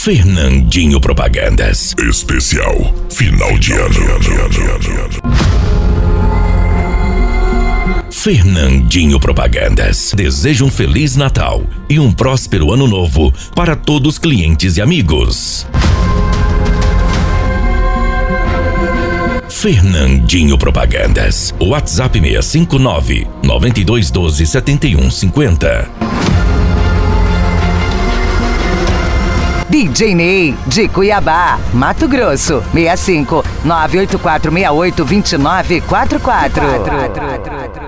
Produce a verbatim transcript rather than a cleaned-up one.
Fernandinho Propagandas. Especial final de ano. Fernandinho Propagandas deseja um Feliz Natal e um próspero Ano Novo para todos os clientes e amigos. Fernandinho Propagandas. WhatsApp seis cinco nove, nove dois um dois, sete um cinco zero. D J Ney, de Cuiabá, Mato Grosso, seis cinco nove oito quatro seis oito dois nove quatro quatro.